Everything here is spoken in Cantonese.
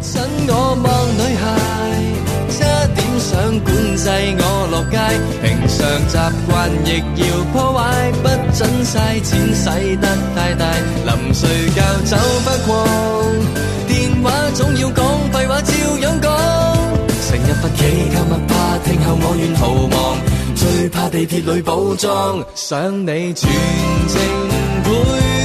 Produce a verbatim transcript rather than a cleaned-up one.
準我望女孩，差點想管制我落街，平常習慣亦要破壞，不准嘥錢使得太大，臨睡覺走不過，電話總要講廢話照樣講，成日罰企購物怕聽後我願逃亡，最怕地鐵裏補妝，想你全程陪